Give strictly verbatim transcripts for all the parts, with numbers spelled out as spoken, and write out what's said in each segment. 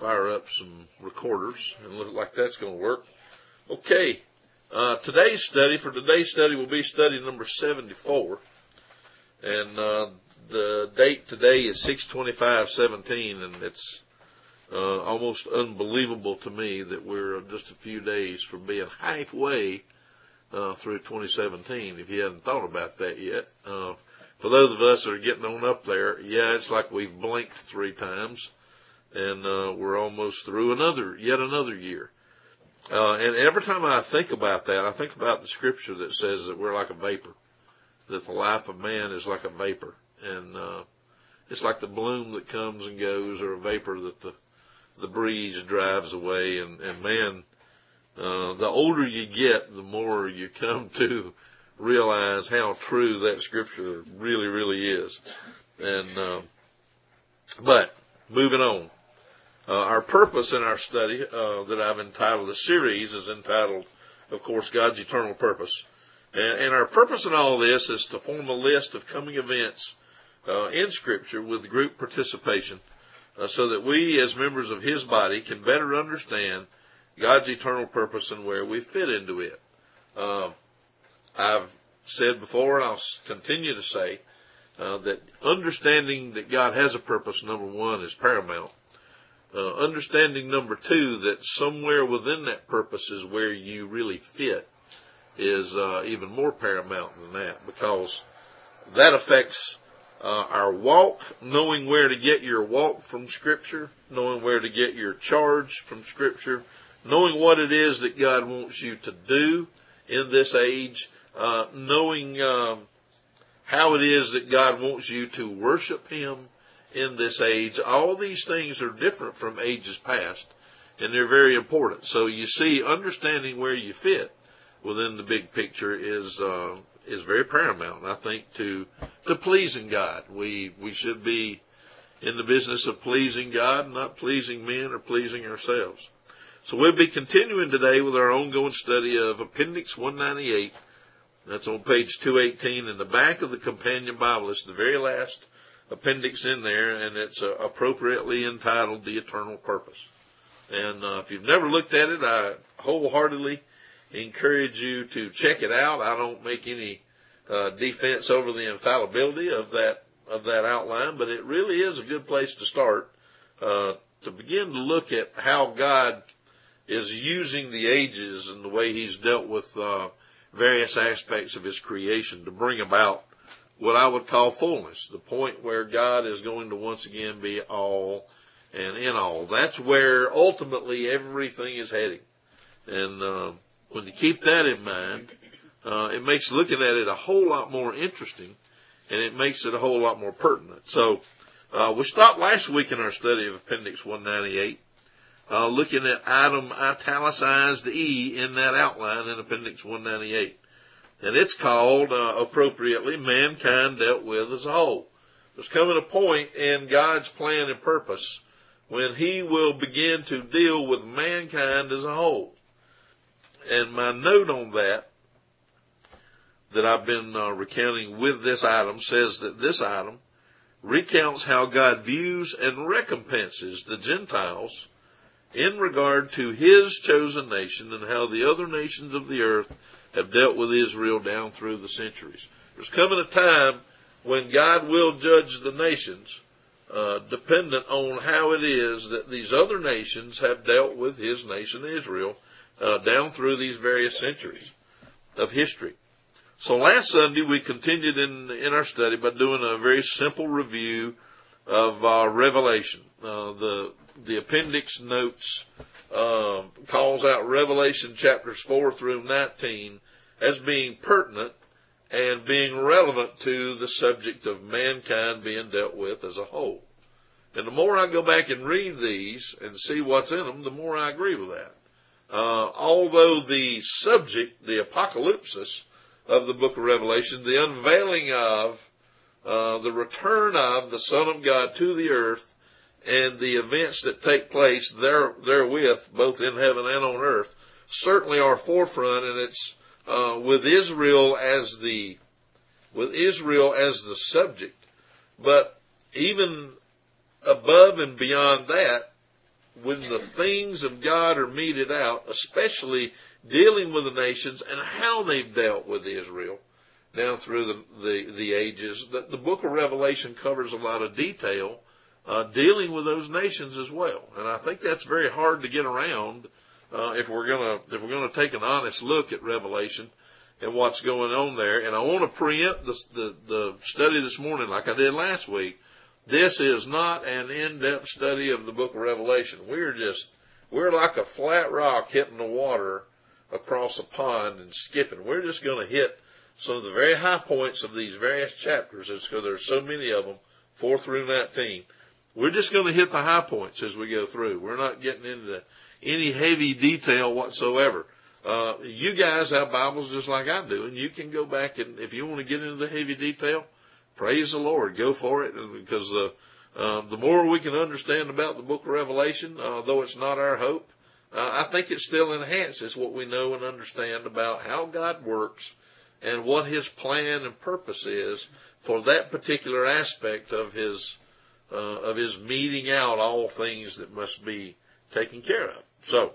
fire up some recorders and look like that's going to work. Okay, uh, today's study, for today's study, will be study number seventy-four. And uh, the date today is six twenty-five seventeen, and it's uh, almost unbelievable to me that we're just a few days from being halfway uh, through twenty seventeen, if you hadn't thought about that yet. Uh, for those of us that are getting on up there, yeah, it's like we've blinked three times, and uh, we're almost through another, yet another year. Uh, and every time I think about that, I think about the scripture that says that we're like a vapor, that the life of man is like a vapor, and uh, it's like the bloom that comes and goes, or a vapor that the the breeze drives away. And, and man, uh, the older you get, the more you come to realize how true that scripture really, really is. And uh, but moving on, uh, our purpose in our study uh, that I've entitled, the series is entitled, of course, God's Eternal Purpose. And, and our purpose in all this is to form a list of coming events uh, in Scripture with group participation, uh, so that we, as members of His body, can better understand God's eternal purpose and where we fit into it. Uh, I've said before, and I'll continue to say, uh, that understanding that God has a purpose, number one, is paramount. Uh, understanding, number two, that somewhere within that purpose is where you really fit, is uh, even more paramount than that, because that affects uh, our walk, knowing where to get your walk from Scripture, knowing where to get your charge from Scripture, knowing what it is that God wants you to do in this age, uh, knowing um, how it is that God wants you to worship Him in this age. All these things are different from ages past, and they're very important. So you see, understanding where you fit within the big picture is uh, is very paramount, I think, to to pleasing God. We we should be in the business of pleasing God, not pleasing men or pleasing ourselves. So we'll be continuing today with our ongoing study of Appendix one ninety-eight. That's on page two eighteen in the back of the companion Bible. It's the very last appendix in there, and it's uh, appropriately entitled The Eternal Purpose. And uh, if you've never looked at it, I wholeheartedly encourage you to check it out. I don't make any uh, defense over the infallibility of that of that outline, but it really is a good place to start uh, to begin to look at how God is using the ages and the way He's dealt with uh, various aspects of His creation to bring about what I would call fullness, the point where God is going to once again be all and in all. That's where ultimately everything is heading. And uh, when you keep that in mind, uh, it makes looking at it a whole lot more interesting, and it makes it a whole lot more pertinent. So uh, we stopped last week in our study of Appendix one ninety-eight, uh, looking at item italicized E in that outline in Appendix one ninety-eight. And it's called, uh, appropriately, Mankind Dealt With as a Whole. There's coming a point in God's plan and purpose when He will begin to deal with mankind as a whole. And my note on that, that I've been uh, recounting with this item, says that this item recounts how God views and recompenses the Gentiles in regard to His chosen nation, and how the other nations of the earth have dealt with Israel down through the centuries. There's coming a time when God will judge the nations, uh, dependent on how it is that these other nations have dealt with His nation Israel uh, down through these various centuries of history. So last Sunday we continued in in our study by doing a very simple review of uh, Revelation. Uh, the the appendix notes uh, calls out Revelation chapters four through nineteen as being pertinent and being relevant to the subject of mankind being dealt with as a whole. And the more I go back and read these and see what's in them, the more I agree with that. Uh, although the subject, the apocalypsis of the book of Revelation, the unveiling of, uh, the return of the Son of God to the earth, and the events that take place there, therewith, both in heaven and on earth, certainly are forefront, and it's uh, with Israel as the with Israel as the subject. But even above and beyond that, when the things of God are meted out, especially dealing with the nations and how they've dealt with Israel down through the, the, the ages. The, the book of Revelation covers a lot of detail uh, dealing with those nations as well. And I think that's very hard to get around uh, if we're gonna if we're gonna take an honest look at Revelation and what's going on there. And I want to preempt the, the, the study this morning like I did last week. This is not an in-depth study of the book of Revelation. We're just, we're like a flat rock hitting the water across a pond and skipping. We're just going to hit some of the very high points of these various chapters. It's because there's so many of them, four through nineteen. We're just going to hit the high points as we go through. We're not getting into any heavy detail whatsoever. Uh, you guys have Bibles just like I do, and you can go back and if you want to get into the heavy detail, praise the Lord, go for it, because uh, uh, the more we can understand about the book of Revelation, uh, though it's not our hope, uh, I think it still enhances what we know and understand about how God works and what His plan and purpose is for that particular aspect of His uh, of His meting out all things that must be taken care of. So,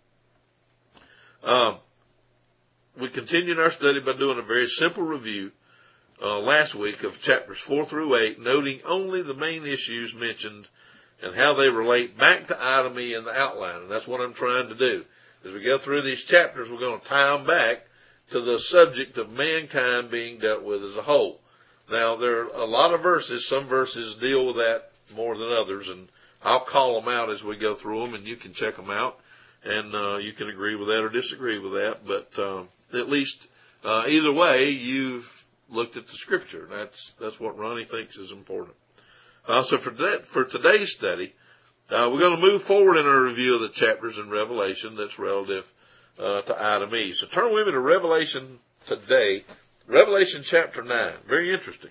um, we continued our study by doing a very simple review Uh, last week of chapters four through eight, noting only the main issues mentioned and how they relate back to Idemy in the outline. And that's what I'm trying to do. As we go through these chapters, we're going to tie them back to the subject of mankind being dealt with as a whole. Now, there are a lot of verses. Some verses deal with that more than others, and I'll call them out as we go through them, and you can check them out, and uh, you can agree with that or disagree with that. But uh, at least uh, either way, you've looked at the scripture. That's that's what Ronnie thinks is important. Uh, so for that, for today's study, uh, we're going to move forward in our review of the chapters in Revelation that's relative uh, to Idemy. So turn with me to Revelation today, Revelation chapter nine. Very interesting.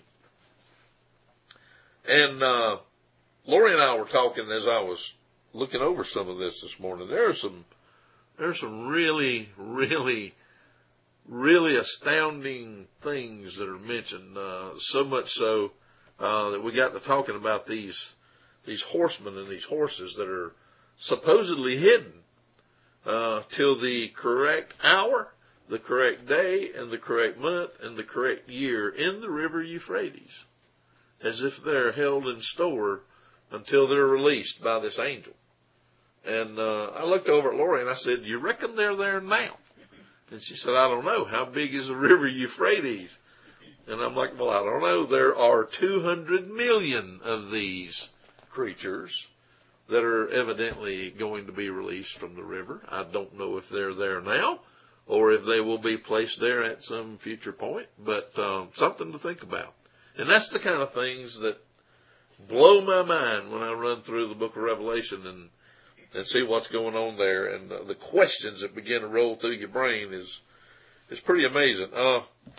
And uh, Lori and I were talking as I was looking over some of this this morning. There are some there are some really really really astounding things that are mentioned, uh, so much so uh, that we got to talking about these these horsemen and these horses that are supposedly hidden uh, till the correct hour, the correct day, and the correct month, and the correct year in the river Euphrates, as if they're held in store until they're released by this angel. And uh, I looked over at Lori and I said, "You reckon they're there now?" And she said, "I don't know. How big is the river Euphrates?" And I'm like, "Well, I don't know. There are two hundred million of these creatures that are evidently going to be released from the river. I don't know if they're there now or if they will be placed there at some future point, but um, something to think about." And that's the kind of things that blow my mind when I run through the book of Revelation and and see what's going on there, and uh, the questions that begin to roll through your brain is is pretty amazing. Uh,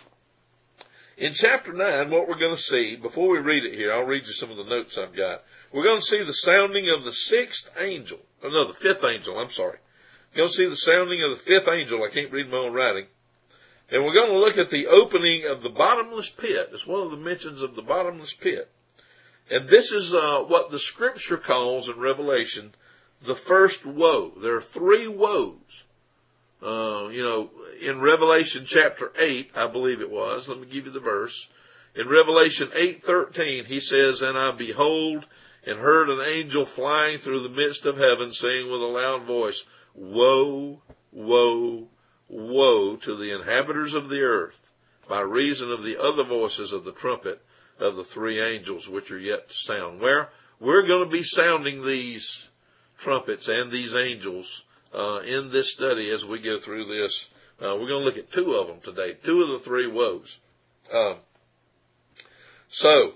in chapter nine, what we're going to see, before we read it here, I'll read you some of the notes I've got. We're going to see the sounding of the sixth angel. Oh, no, the fifth angel, I'm sorry. We're going to see the sounding of the fifth angel. I can't read my own writing. And we're going to look at the opening of the bottomless pit. It's one of the mentions of the bottomless pit. And this is uh, what the scripture calls in Revelation the first woe. There are three woes. Uh, you know, in Revelation chapter eight, I believe it was. Let me give you the verse. In Revelation eight thirteen, he says, "And I behold and heard an angel flying through the midst of heaven, saying with a loud voice, Woe, woe, woe to the inhabitants of the earth, by reason of the other voices of the trumpet of the three angels which are yet to sound." Where we're going to be sounding these trumpets and these angels uh, in this study as we go through this. Uh, we're going to look at two of them today, two of the three woes. Um, so,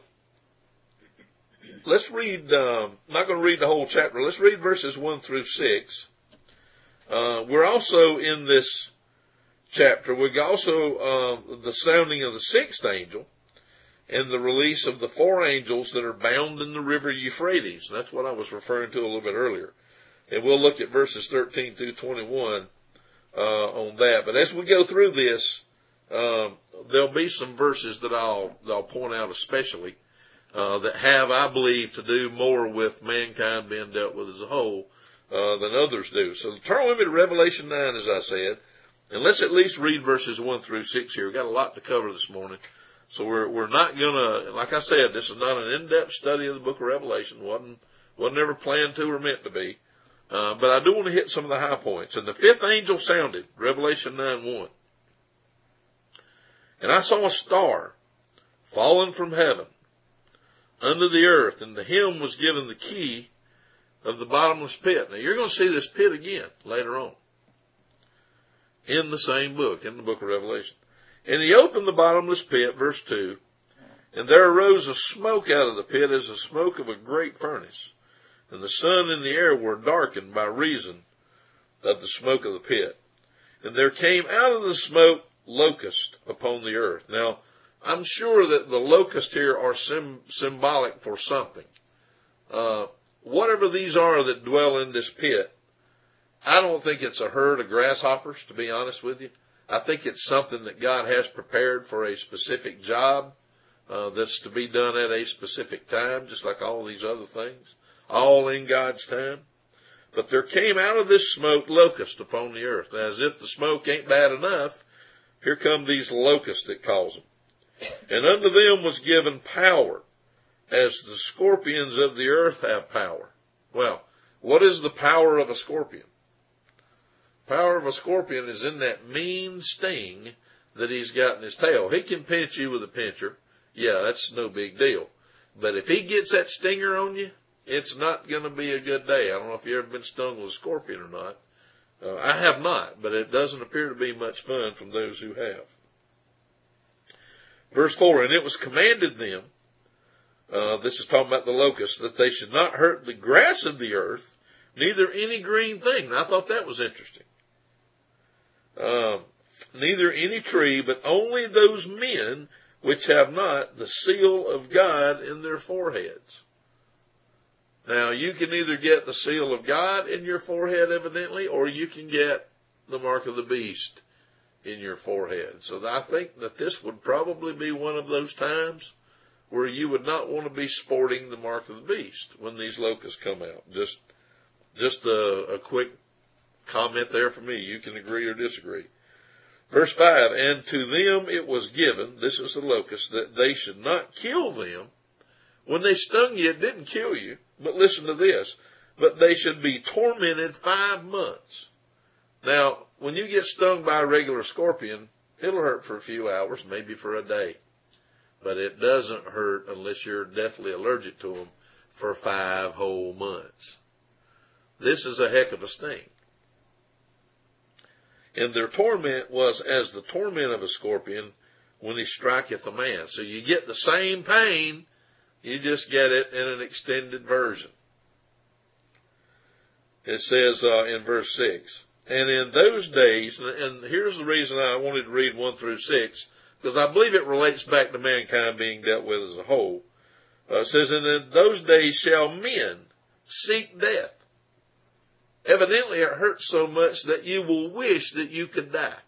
let's read, um, I'm not going to read the whole chapter. Let's read verses one through six. Uh, we're also in this chapter, we're also uh, the sounding of the sixth angel and the release of the four angels that are bound in the river Euphrates. That's what I was referring to a little bit earlier. And we'll look at verses thirteen through twenty-one uh, on that. But as we go through this, um, there'll be some verses that I'll, that I'll point out especially uh, that have, I believe, to do more with mankind being dealt with as a whole uh, than others do. So turn with me to Revelation nine, as I said, and let's at least read verses one through six here. We've got a lot to cover this morning. So we're, we're not gonna, like I said, this is not an in-depth study of the book of Revelation. Wasn't, wasn't ever planned to or meant to be. Uh, but I do want to hit some of the high points. And the fifth angel sounded, Revelation nine one. And I saw a star fallen from heaven unto the earth, and to him was given the key of the bottomless pit. Now you're going to see this pit again later on in the same book, in the book of Revelation. And he opened the bottomless pit, verse two, and there arose a smoke out of the pit as the smoke of a great furnace. And the sun and the air were darkened by reason of the smoke of the pit. And there came out of the smoke locusts upon the earth. Now, I'm sure that the locusts here are sim- symbolic for something. Uh, whatever these are that dwell in this pit, I don't think it's a herd of grasshoppers, to be honest with you. I think it's something that God has prepared for a specific job uh, that's to be done at a specific time, just like all these other things, all in God's time. But there came out of this smoke locusts upon the earth. Now, as if the smoke ain't bad enough, here come these locusts, it calls them. And unto them was given power, as the scorpions of the earth have power. Well, what is the power of a scorpion? Power of a scorpion is in that mean sting that he's got in his tail. He can pinch you with a pincher. Yeah, that's no big deal. But if he gets that stinger on you, it's not going to be a good day. I don't know if you've ever been stung with a scorpion or not. Uh, I have not, but it doesn't appear to be much fun from those who have. Verse four, and it was commanded them, uh, this is talking about the locusts, that they should not hurt the grass of the earth, neither any green thing. And I thought that was interesting. Um, neither any tree, but only those men which have not the seal of God in their foreheads. Now, you can either get the seal of God in your forehead, evidently, or you can get the mark of the beast in your forehead. So I think that this would probably be one of those times where you would not want to be sporting the mark of the beast when these locusts come out. Just, just a, a quick comment there for me. You can agree or disagree. Verse five, and to them it was given, this is the locust, that they should not kill them. When they stung you, it didn't kill you. But listen to this, but they should be tormented five months. Now, when you get stung by a regular scorpion, it'll hurt for a few hours, maybe for a day. But it doesn't hurt unless you're deathly allergic to them for five whole months. This is a heck of a sting. And their torment was as the torment of a scorpion when he striketh a man. So you get the same pain, you just get it in an extended version. It says uh, in verse six, and in those days, and here's the reason I wanted to read one through six, because I believe it relates back to mankind being dealt with as a whole. Uh, it says, and in those days shall men seek death. Evidently it hurts so much that you will wish that you could die,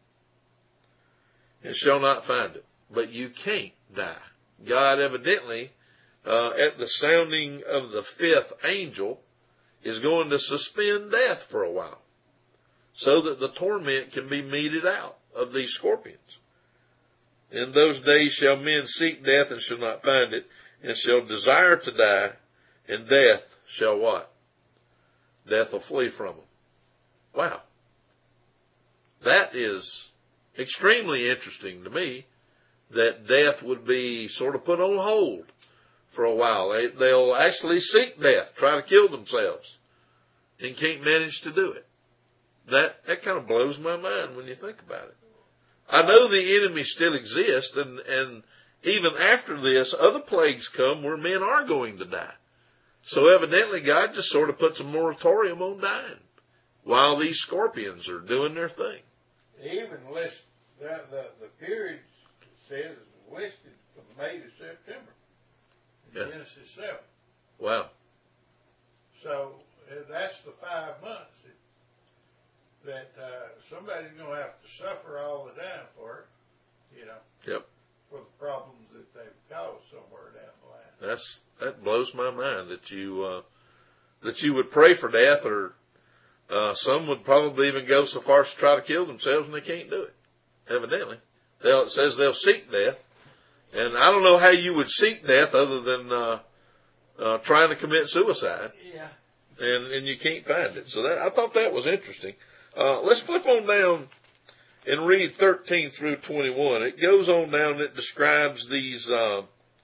and shall not find it. But you can't die. God evidently, uh, at the sounding of the fifth angel, is going to suspend death for a while, so that the torment can be meted out of these scorpions. In those days shall men seek death and shall not find it, and shall desire to die, and death shall what? Death will flee from them. Wow. That is extremely interesting to me, that death would be sort of put on hold for a while. They, they'll actually seek death, try to kill themselves, and can't manage to do it. That, that kind of blows my mind when you think about it. I know the enemy still exists, and, and even after this, other plagues come where men are going to die. So evidently God just sort of puts a moratorium on dying while these scorpions are doing their thing. Even list the, the, the period says listed from May to September in yeah. Genesis seven. Wow. So uh, that's the five months that, that uh, somebody's going to have to suffer all the time for it, you know. Yep. For the problems that they've caused somewhere down the line. That's that blows my mind that you uh, that you would pray for death, or uh, some would probably even go so far as to try to kill themselves, and they can't do it. Evidently, they'll, it says they'll seek death, and I don't know how you would seek death other than uh, uh, trying to commit suicide. Yeah. And and you can't find it. So that I thought that was interesting. Uh, let's flip on down and read thirteen through twenty-one. It goes on down. It describes these. Uh,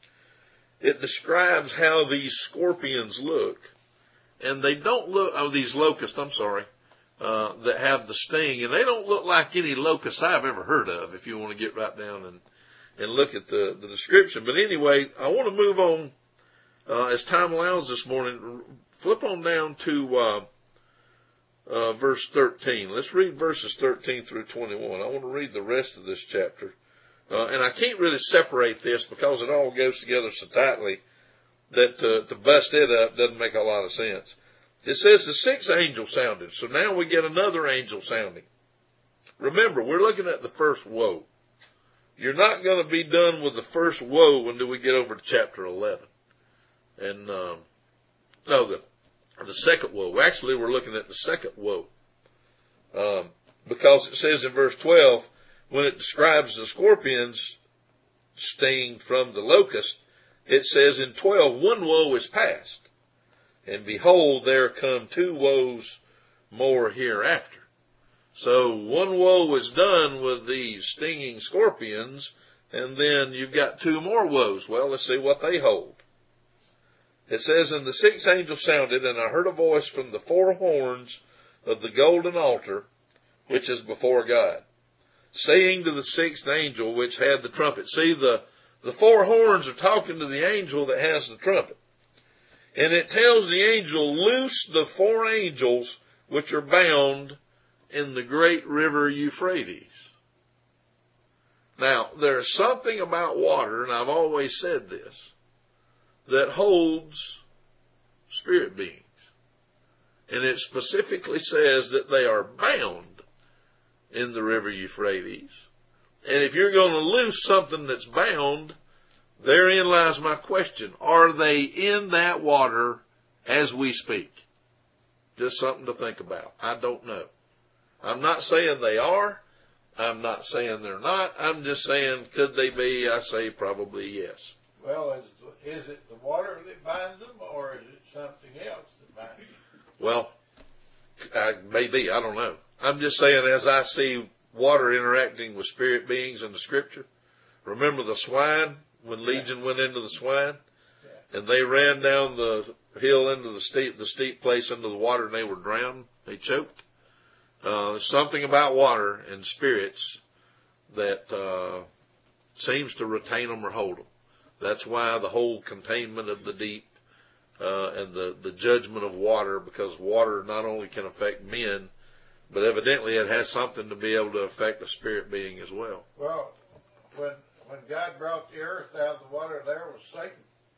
it describes how these scorpions look, and they don't look. Oh, these locusts. I'm sorry. Uh, that have the sting, and they don't look like any locusts I've ever heard of. If you want to get right down and and look at the the description. But anyway, I want to move on uh, as time allows this morning. Flip on down to uh, uh, verse thirteen. Let's read verses thirteen through twenty-one. I want to read the rest of this chapter. Uh, and I can't really separate this because it all goes together so tightly that to, to bust it up doesn't make a lot of sense. It says the sixth angel sounded. So now we get another angel sounding. Remember, we're looking at the first woe. You're not going to be done with the first woe until we get over to chapter eleven. And, um, no, the The second woe. Actually, we're looking at the second woe. Um, because it says in verse twelve, when it describes the scorpions sting from the locust, it says in twelve, one woe is past. And behold, there come two woes more hereafter. So one woe is done with these stinging scorpions, and then you've got two more woes. Well, let's see what they hold. It says, and the sixth angel sounded, and I heard a voice from the four horns of the golden altar, which is before God, saying to the sixth angel which had the trumpet. See, the, the four horns are talking to the angel that has the trumpet. And it tells the angel, loose the four angels which are bound in the great river Euphrates. Now, there's something about water, and I've always said this, that holds spirit beings. And it specifically says that they are bound in the river Euphrates. And if you're going to loose something that's bound, therein lies my question. Are they in that water as we speak? Just something to think about. I don't know. I'm not saying they are. I'm not saying they're not. I'm just saying, could they be? I say probably yes. Well, is, is it the water that binds them, or is it something else that binds them? Well, I, maybe. I don't know. I'm just saying, as I see water interacting with spirit beings in the Scripture, remember the swine, when Legion yeah. went into the swine, yeah. and they ran down the hill into the steep, the steep place into the water, and they were drowned. They choked. Uh, there's something about water and spirits that uh, seems to retain them or hold them. That's why the whole containment of the deep uh, and the, the judgment of water, because water not only can affect men, but evidently it has something to be able to affect a spirit being as well. Well, when when God brought the earth out of the water, there was Satan.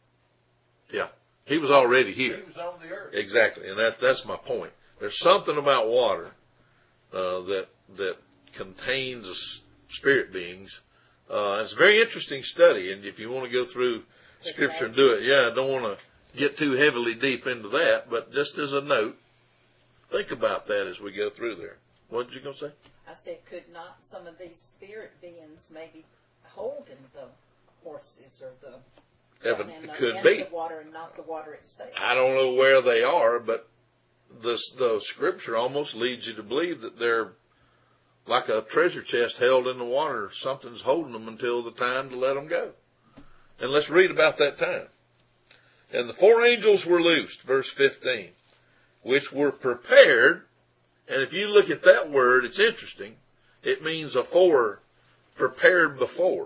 Yeah, he was already here. He was on the earth. Exactly, and that, that's my point. There's something about water uh, that that contains spirit beings. Uh, it's a very interesting study, and if you want to go through Scripture and do it, yeah, I don't want to get too heavily deep into that, but just as a note, think about that as we go through there. What did you going to say? I said, could not some of these spirit beings maybe hold in the horses or the, Evan, in it the, could in be. the water and not the water itself? I don't know where they are, but the, the Scripture almost leads you to believe that they're like a treasure chest held in the water. Something's holding them until the time to let them go. And let's read about that time. And the four angels were loosed, verse fifteen, which were prepared. And if you look at that word, it's interesting. It means a four prepared before.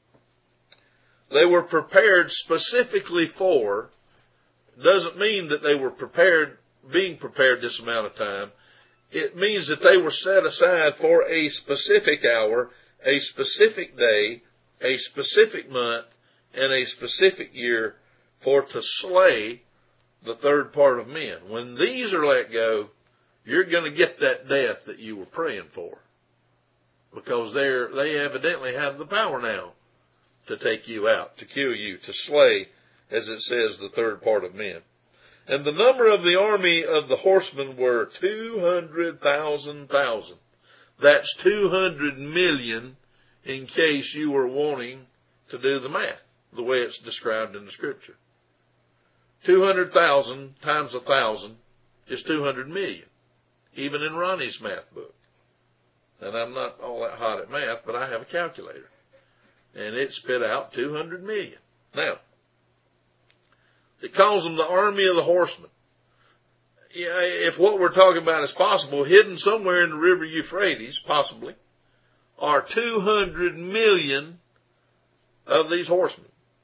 They were prepared specifically for. Doesn't mean that they were prepared, being prepared this amount of time. It means that they were set aside for a specific hour, a specific day, a specific month, and a specific year for to slay the third part of men. When these are let go, you're going to get that death that you were praying for. Because they're, they evidently have the power now to take you out, to kill you, to slay, as it says, the third part of men. And the number of the army of the horsemen were two hundred thousand thousand. That's two hundred million in case you were wanting to do the math, the way it's described in the scripture. two hundred thousand times a thousand is two hundred million, even in Ronnie's math book. And I'm not all that hot at math, but I have a calculator. And it spit out two hundred million. Now, it calls them the army of the horsemen. Yeah, if what we're talking about is possible, hidden somewhere in the river Euphrates, possibly, are two hundred million of these horsemen.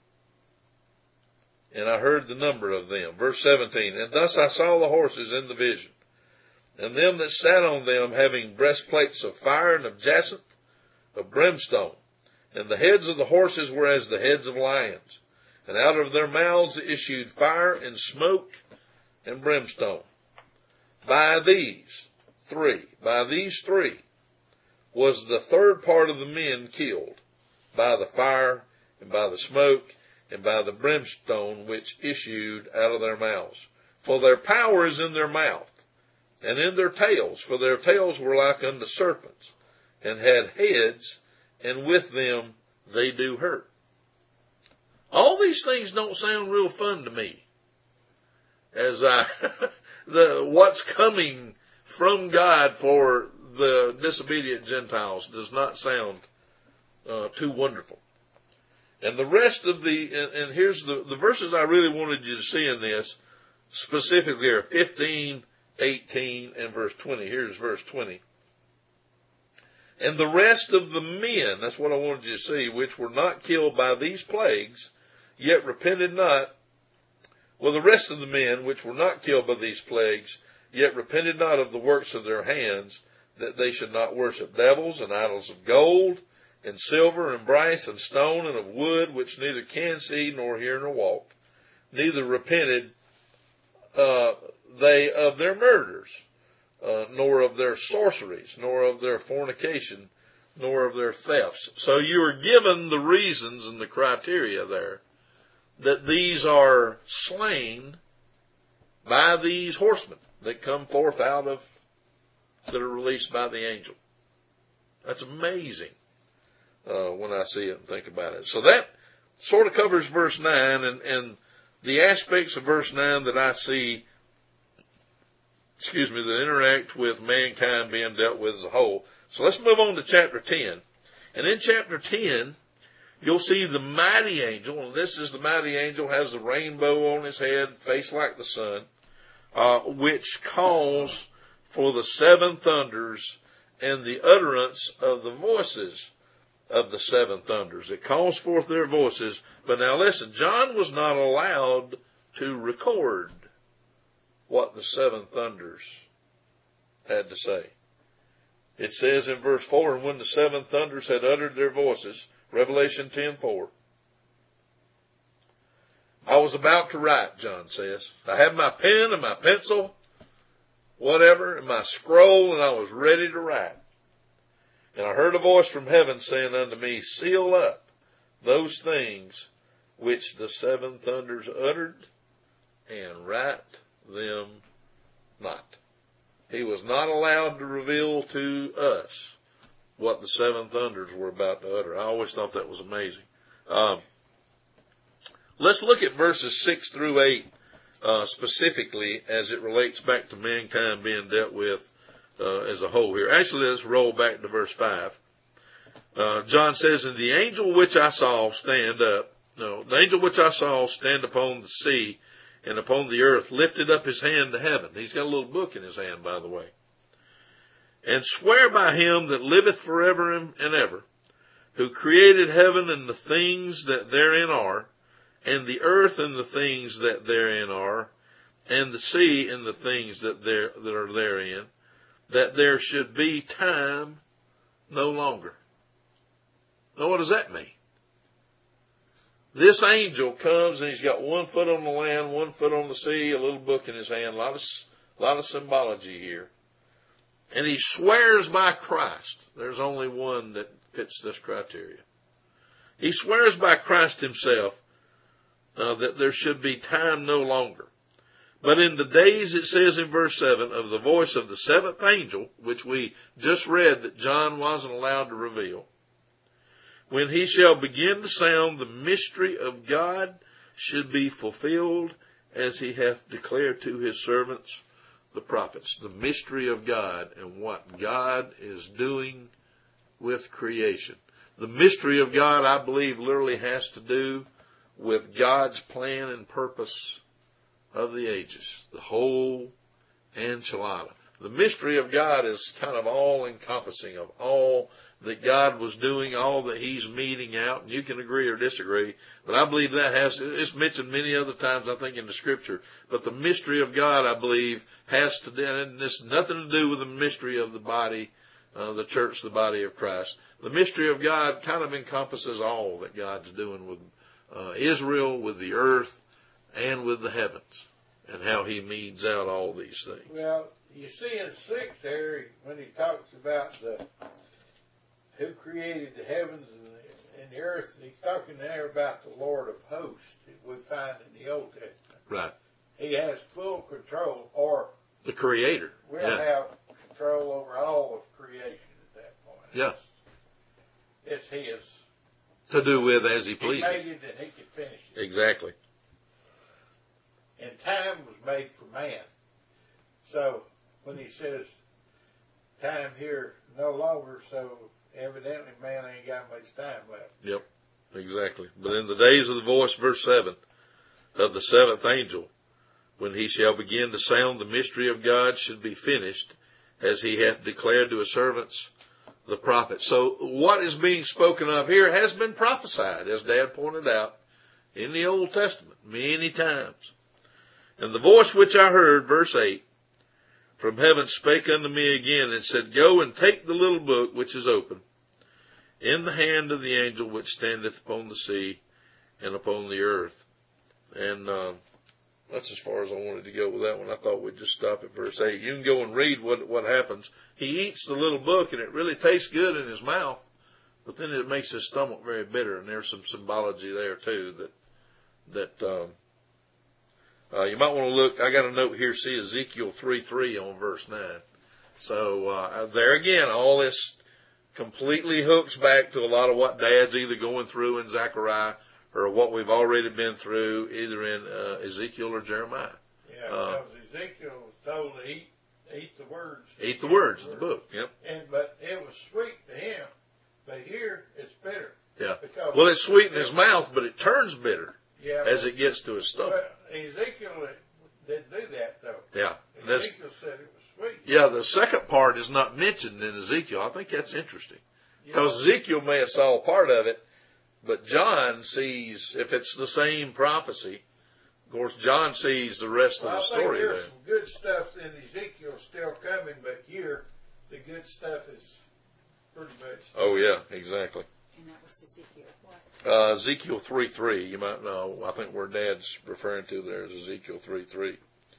And I heard the number of them. Verse seventeen, and thus I saw the horses in the vision, and them that sat on them having breastplates of fire and of jacinth, of brimstone. And the heads of the horses were as the heads of lions. And out of their mouths issued fire and smoke and brimstone. By these three, by these three, was the third part of the men killed, by the fire and by the smoke and by the brimstone which issued out of their mouths. For their power is in their mouth, and in their tails, for their tails were like unto serpents, and had heads, and with them they do hurt. All these things don't sound real fun to me. As I, the, what's coming from God for the disobedient Gentiles does not sound uh, too wonderful. And the rest of the, and, and here's the, the verses I really wanted you to see in this, specifically are fifteen, eighteen, and verse twenty. Here's verse twenty. And the rest of the men, that's what I wanted you to see, which were not killed by these plagues, yet repented not, well, the rest of the men which were not killed by these plagues, yet repented not of the works of their hands, that they should not worship devils and idols of gold, and silver, and brass, and stone, and of wood, which neither can see, nor hear, nor walk. Neither repented uh, they of their murders, uh, nor of their sorceries, nor of their fornication, nor of their thefts. So you are given the reasons and the criteria there that these are slain by these horsemen that come forth out of, that are released by the angel. That's amazing uh, when I see it and think about it. So that sort of covers verse nine, and, and the aspects of verse nine that I see, excuse me, that interact with mankind being dealt with as a whole. So let's move on to chapter ten. And in chapter ten, you'll see the mighty angel, and this is the mighty angel, has the rainbow on his head, face like the sun, uh, which calls for the seven thunders and the utterance of the voices of the seven thunders. It calls forth their voices. But now listen, John was not allowed to record what the seven thunders had to say. It says in verse four, and when the seven thunders had uttered their voices, Revelation ten four, I was about to write, John says. I had my pen and my pencil, whatever, and my scroll, and I was ready to write. And I heard a voice from heaven saying unto me, seal up those things which the seven thunders uttered, and write them not. He was not allowed to reveal to us what the seven thunders were about to utter. I always thought that was amazing. Um, let's look at verses six through eight uh, specifically as it relates back to mankind being dealt with uh, as a whole here. Actually, let's roll back to verse five. Uh, John says, and the angel which I saw stand up, no, the angel which I saw stand upon the sea and upon the earth lifted up his hand to heaven. He's got a little book in his hand, by the way. And swear by him that liveth forever and ever, who created heaven and the things that therein are, and the earth and the things that therein are, and the sea and the things that there that are therein, that there should be time no longer. Now what does that mean? This angel comes and he's got one foot on the land, one foot on the sea, a little book in his hand, a lot of, a lot of symbology here. And he swears by Christ. There's only one that fits this criteria. He swears by Christ himself uh, that there should be time no longer. But in the days, it says in verse seven, of the voice of the seventh angel, which we just read that John wasn't allowed to reveal, when he shall begin to sound, the mystery of God should be fulfilled as he hath declared to his servants, the prophets. The mystery of God and what God is doing with creation. The mystery of God, I believe, literally has to do with God's plan and purpose of the ages. The whole enchilada. The mystery of God is kind of all encompassing of all that God was doing, all that he's meting out, and you can agree or disagree, but I believe that has, it's mentioned many other times, I think, in the scripture, but the mystery of God, I believe, has to do, and it's nothing to do with the mystery of the body, uh, the church, the body of Christ. The mystery of God kind of encompasses all that God's doing with uh, Israel, with the earth, and with the heavens, and how he metes out all these things. Well, you see in six there, when he talks about the who created the heavens and the, and the earth, he's talking there about the Lord of hosts that we find in the Old Testament. Right. He has full control, or the Creator. We'll yeah. have control over all of creation at that point. Yeah. It's, it's his. To do with as he pleases. He made it and he could finish it. Exactly. And time was made for man. So when he says time here no longer, so evidently man ain't got much time left. Yep, exactly. But in the days of the voice, verse seven, of the seventh angel, when he shall begin to sound, the mystery of God should be finished, as he hath declared to his servants, the prophets. So what is being spoken of here has been prophesied, as Dad pointed out, in the Old Testament many times. And the voice which I heard, verse eight, from heaven spake unto me again, and said, Go and take the little book which is open, in the hand of the angel which standeth upon the sea and upon the earth. And uh, that's as far as I wanted to go with that one. I thought we'd just stop at verse eight. You can go and read what what happens. He eats the little book, and it really tastes good in his mouth, but then it makes his stomach very bitter, and there's some symbology there too that that um, uh, you might want to look. I got a note here. See Ezekiel three three on verse nine. So uh, there again, all this completely hooks back to a lot of what Dad's either going through in Zechariah or what we've already been through either in uh, Ezekiel or Jeremiah. Yeah, because uh, Ezekiel was told to eat, eat the words. Eat the words of the book, yep. And But it was sweet to him, but here it's bitter. Yeah. Well, it's sweet in his mouth, but it turns bitter yeah, as it gets to his stomach. Well, Ezekiel didn't do that, though. Yeah. Ezekiel said it was sweet. Yeah, the second part is not mentioned in Ezekiel. I think that's interesting. Because yeah. Ezekiel may have saw part of it, but John sees, if it's the same prophecy, of course, John sees the rest well, of the I story think there's there. some good stuff in Ezekiel still coming, but here, the good stuff is pretty much. Oh, yeah, exactly. And that was Ezekiel what? Uh, Ezekiel three three, you might know. I think where Dad's referring to there is Ezekiel three three.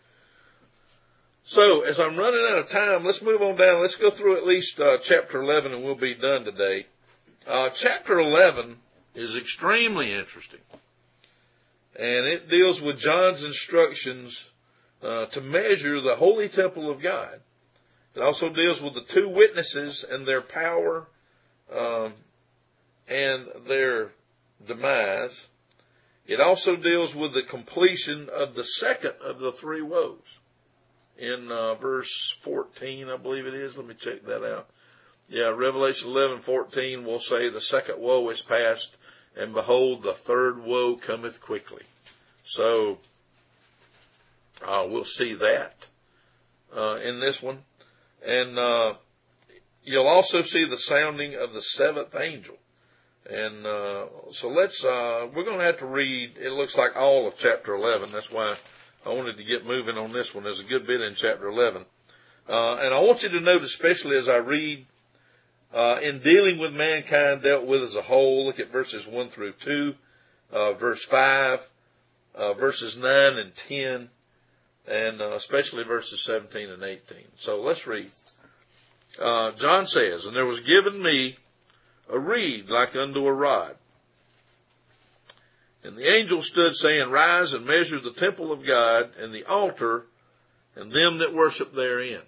So, as I'm running out of time, let's move on down. Let's go through at least uh, chapter eleven, and we'll be done today. Uh, chapter eleven is extremely interesting, and it deals with John's instructions uh, to measure the holy temple of God. It also deals with the two witnesses and their power um, and their demise. It also deals with the completion of the second of the three woes. In uh, verse fourteen, I believe it is. Let me check that out. Yeah, Revelation eleven fourteen will say the second woe is past, and behold, the third woe cometh quickly. So, uh, we'll see that uh, in this one. And uh, you'll also see the sounding of the seventh angel. And uh, so let's, uh, we're going to have to read, it looks like all of chapter eleven. That's why I wanted to get moving on this one. There's a good bit in chapter eleven. Uh, and I want you to note, especially as I read, uh, in dealing with mankind dealt with as a whole, look at verses one through two, uh, verse five, uh, verses nine and ten, and uh, especially verses seventeen and eighteen. So let's read. Uh, John says, And there was given me a reed like unto a rod, And the angel stood, saying, Rise and measure the temple of God, and the altar, and them that worship therein.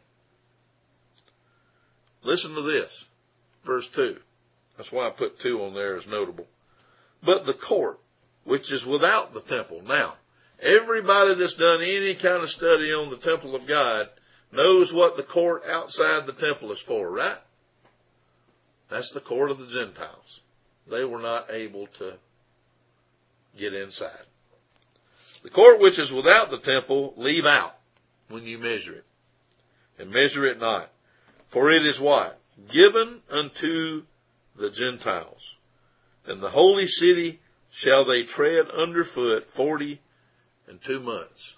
Listen to this, verse two. That's why I put two on there as notable. But the court, which is without the temple. Now, everybody that's done any kind of study on the temple of God knows what the court outside the temple is for, right? That's the court of the Gentiles. They were not able to get inside. The court which is without the temple, leave out when you measure it. And measure it not. For it is what? Given unto the Gentiles. And the holy city shall they tread underfoot forty and two months.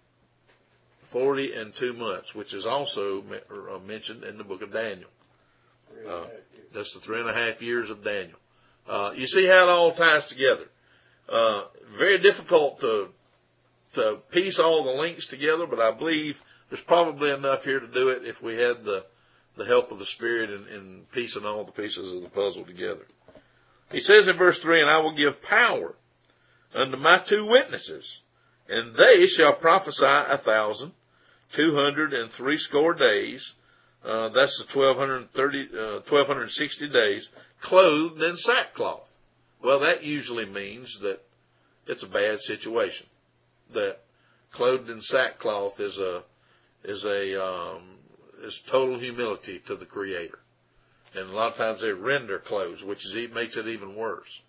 Forty and two months, which is also mentioned in the book of Daniel. Uh, that's the three and a half years of Daniel. Uh, you see how it all ties together. Uh, very difficult to, to piece all the links together, but I believe there's probably enough here to do it if we had the, the help of the Spirit in, in piecing all the pieces of the puzzle together. He says in verse three, And I will give power unto my two witnesses, and they shall prophesy a thousand, two hundred and threescore days. Uh, that's the twelve thirty, uh, twelve sixty days, clothed in sackcloth. Well, that usually means that it's a bad situation. That clothed in sackcloth is a, is a, um, is total humility to the Creator. And a lot of times they rend their clothes, which is, makes it even worse.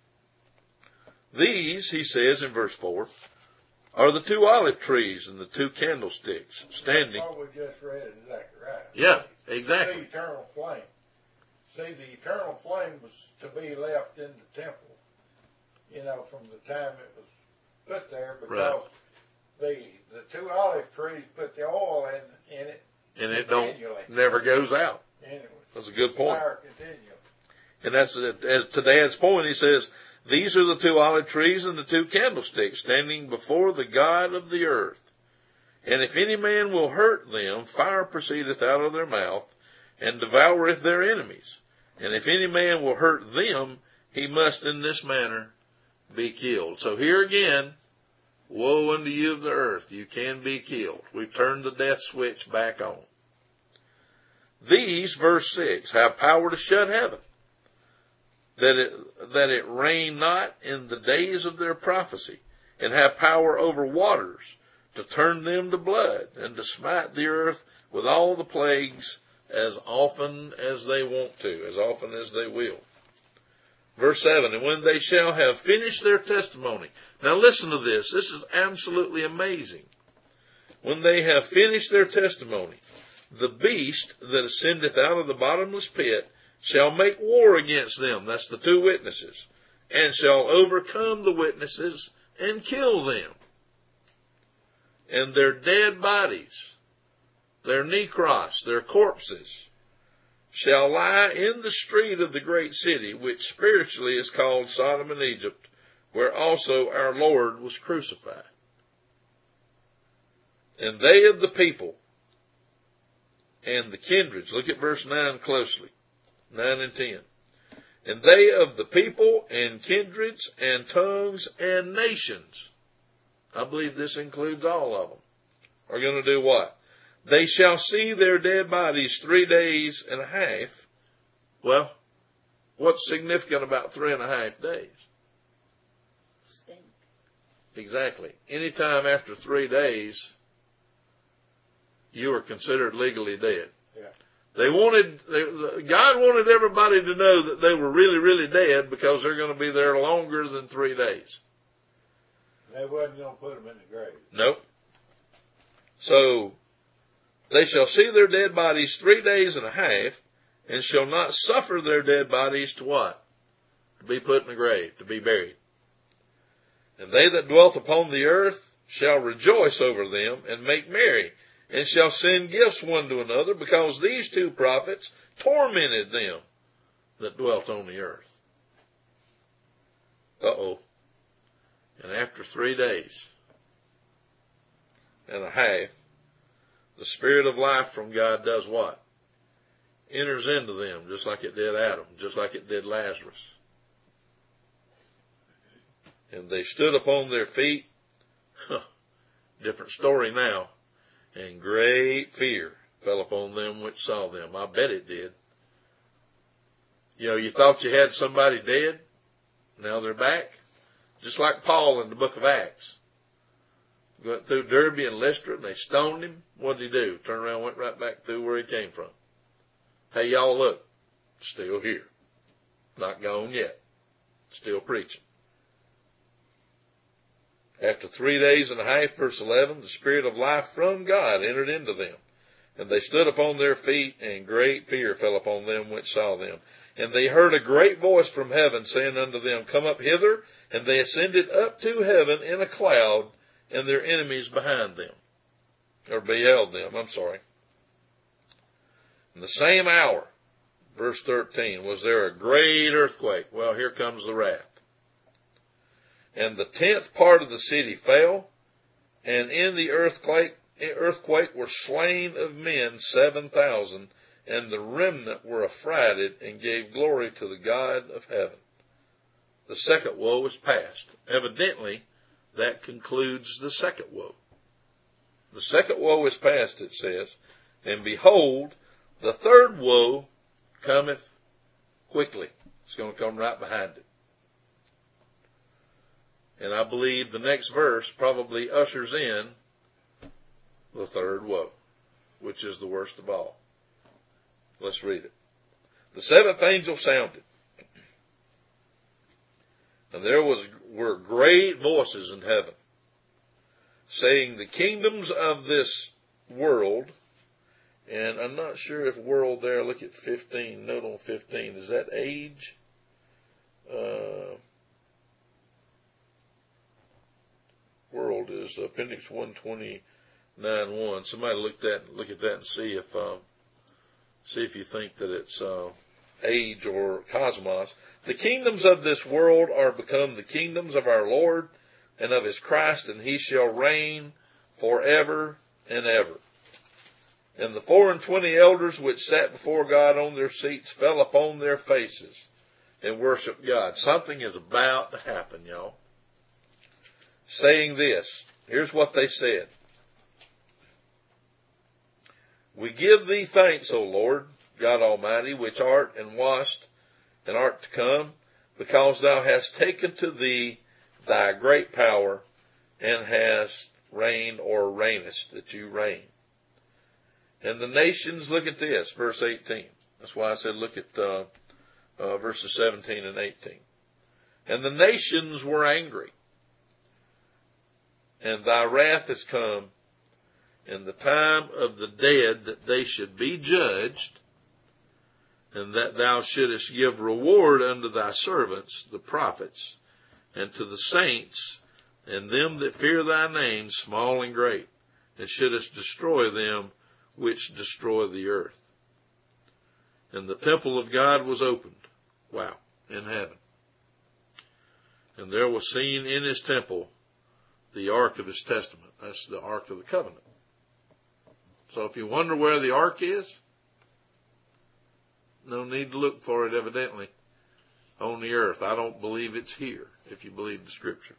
These, he says in verse four, are the two olive trees and the two candlesticks standing. That's what we just read in Zechariah. Yeah, exactly. The eternal flame. See, the eternal flame was to be left in the temple, you know, from the time it was put there, because right. the the two olive trees put the oil in, in it. And it don't, never goes out. Anyway, that's a good point. Fire continually. And that's, as to Dad's point, he says, these are the two olive trees and the two candlesticks standing before the God of the earth. And if any man will hurt them, fire proceedeth out of their mouth, and devoureth their enemies. And if any man will hurt them, he must in this manner be killed. So here again, woe unto you of the earth, you can be killed. We've turned the death switch back on. These, verse six, have power to shut heaven, that it, that it rain not in the days of their prophecy, and have power over waters, to turn them to blood, and to smite the earth with all the plagues as often as they want to, as often as they will. Verse seven, and when they shall have finished their testimony. Now listen to this. This is absolutely amazing. When they have finished their testimony, the beast that ascendeth out of the bottomless pit shall make war against them. That's the two witnesses. And shall overcome the witnesses and kill them. And their dead bodies, their necros, their corpses, shall lie in the street of the great city, which spiritually is called Sodom and Egypt, where also our Lord was crucified. And they of the people and the kindreds, look at verse nine closely, nine and ten. And they of the people and kindreds and tongues and nations, I believe this includes all of them, are going to do what? They shall see their dead bodies three days and a half. Well, what's significant about three and a half days? Stink. Exactly. Anytime after three days, you are considered legally dead. Yeah. They wanted, they, God wanted everybody to know that they were really, really dead, because they're going to be there longer than three days. They wasn't going to put them in the grave. Nope. So, they shall see their dead bodies three days and a half, and shall not suffer their dead bodies to what? To be put in the grave, to be buried. And they that dwelt upon the earth shall rejoice over them, and make merry, and shall send gifts one to another, because these two prophets tormented them that dwelt on the earth. Uh-oh. And after three days and a half, the Spirit of life from God does what? Enters into them, just like it did Adam, just like it did Lazarus. And they stood upon their feet. Huh, different story now. And great fear fell upon them which saw them. I bet it did. You know, you thought you had somebody dead. Now they're back. Just like Paul in the book of Acts. Went through Derbe and Lystra and they stoned him. What did he do? Turned around and went right back through where he came from. Hey, y'all, look. Still here. Not gone yet. Still preaching. After three days and a half, verse eleven, the Spirit of life from God entered into them. And they stood upon their feet, and great fear fell upon them which saw them. And they heard a great voice from heaven saying unto them, Come up hither. And they ascended up to heaven in a cloud, and their enemies behind them. Or beheld them, I'm sorry. In the same hour, verse thirteen, was there a great earthquake. Well, here comes the wrath. And the tenth part of the city fell, and in the earthquake, earthquake were slain of men seven thousand, and the remnant were affrighted and gave glory to the God of heaven. The second woe is past. Evidently, that concludes the second woe. The second woe is past, it says, and behold, the third woe cometh quickly. It's going to come right behind it. And I believe the next verse probably ushers in the third woe, which is the worst of all. Let's read it. The seventh angel sounded, and there was were great voices in heaven, saying, The kingdoms of this world, and I'm not sure if world there, look at fifteen, note on fifteen, is that age? Uh, world is appendix one twenty-nine one. Somebody look that look at that and see if uh, see if you think that it's uh, age or cosmos. The kingdoms of this world are become the kingdoms of our Lord and of his Christ, and he shall reign forever and ever. And the four and twenty elders which sat before God on their seats fell upon their faces and worshiped God. Something is about to happen, y'all. Saying this, here's what they said. We give thee thanks, O Lord, God Almighty, which art and wast and art to come, because thou hast taken to thee thy great power and hast reigned or reignest, that you reign. And the nations, look at this, verse eighteen. That's why I said look at uh, uh, verses seventeen and eighteen. And the nations were angry, and thy wrath is come, and the time of the dead that they should be judged, and that thou shouldest give reward unto thy servants, the prophets, and to the saints, and them that fear thy name, small and great, and shouldest destroy them which destroy the earth. And the temple of God was opened, wow, in heaven. And there was seen in his temple the ark of his testament. That's the ark of the covenant. So if you wonder where the ark is, no need to look for it evidently on the earth. I don't believe it's here, if you believe the scripture.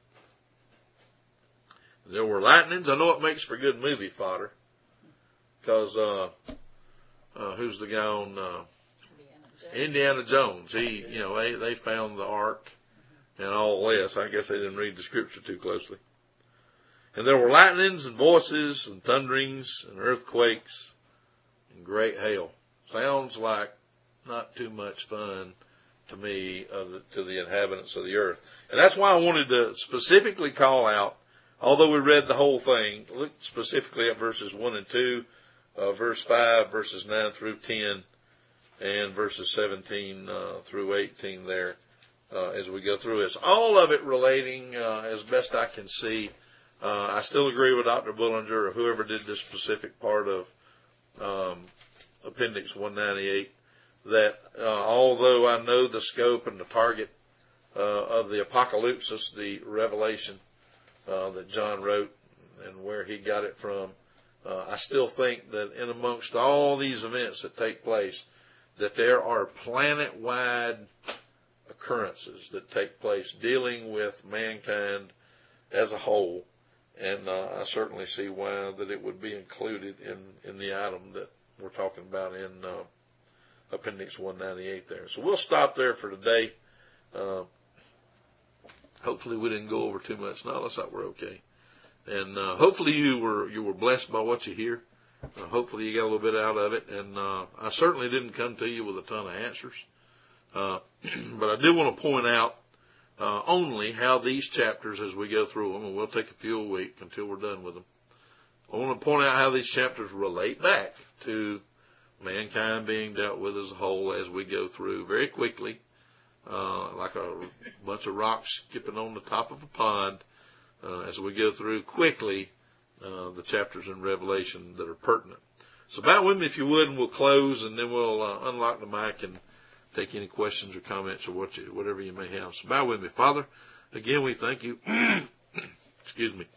There were lightnings. I know it makes for good movie fodder. Because, uh, uh, who's the guy on, uh, Indiana Jones. Indiana Jones. He, you know, they, they found the ark and all this. I guess they didn't read the scripture too closely. And there were lightnings and voices and thunderings and earthquakes and great hail. Sounds like not too much fun to me, uh, the, to the inhabitants of the earth. And that's why I wanted to specifically call out, although we read the whole thing, look specifically at verses one and two, uh, verse five, verses nine through ten, and verses seventeen uh, through eighteen there uh, as we go through this. All of it relating, uh, as best I can see. Uh, I still agree with Doctor Bullinger or whoever did this specific part of um, Appendix one ninety-eight, that uh, although I know the scope and the target uh, of the Apocalypse, the revelation uh, that John wrote and where he got it from, uh, I still think that in amongst all these events that take place, that there are planet-wide occurrences that take place dealing with mankind as a whole. And uh, I certainly see why that it would be included in, in the item that we're talking about in uh, Appendix one ninety-eight there. So we'll stop there for today. Uh, hopefully we didn't go over too much. No, it looks like we're okay. And uh, hopefully you were you were blessed by what you hear. Uh, hopefully you got a little bit out of it. And uh, I certainly didn't come to you with a ton of answers. Uh, but I do want to point out uh, only how these chapters, as we go through them, and we'll take a few a week until we're done with them, I want to point out how these chapters relate back to mankind being dealt with as a whole as we go through very quickly, uh, like a bunch of rocks skipping on the top of a pond, uh, as we go through quickly uh, the chapters in Revelation that are pertinent. So bow with me if you would, and we'll close, and then we'll uh, unlock the mic and take any questions or comments or what you, whatever you may have. So bow with me. Father, again, we thank you, excuse me,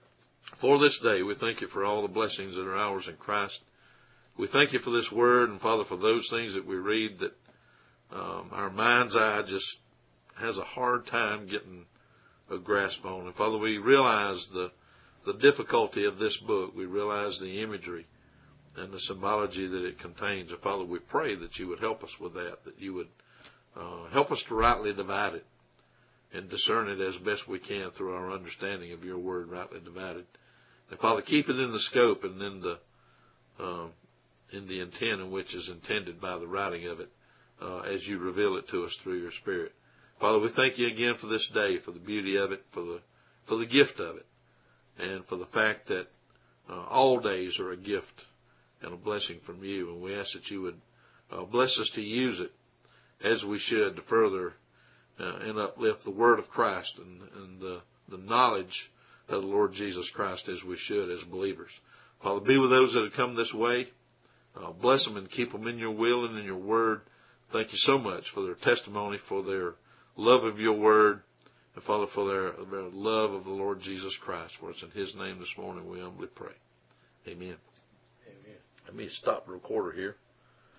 for this day. We thank you for all the blessings that are ours in Christ. We thank you for this word, and Father, for those things that we read that um, our mind's eye just has a hard time getting a grasp on. And Father, we realize the, the difficulty of this book. We realize the imagery and the symbology that it contains. And Father, we pray that you would help us with that, that you would uh, help us to rightly divide it and discern it as best we can through our understanding of your word rightly divided. And Father, keep it in the scope and in the um, in the intent in which is intended by the writing of it, uh, as you reveal it to us through your Spirit. Father, we thank you again for this day, for the beauty of it, for the for the gift of it, and for the fact that uh, all days are a gift and a blessing from you. And we ask that you would uh, bless us to use it as we should to further uh, and uplift the word of Christ and, and the, the knowledge of the Lord Jesus Christ as we should as believers. Father, be with those that have come this way. Uh, bless them and keep them in your will and in your word. Thank you so much for their testimony, for their love of your word, and Father, for their, their love of the Lord Jesus Christ. For it's in his name this morning we humbly pray. Amen. Let me stop the recorder here.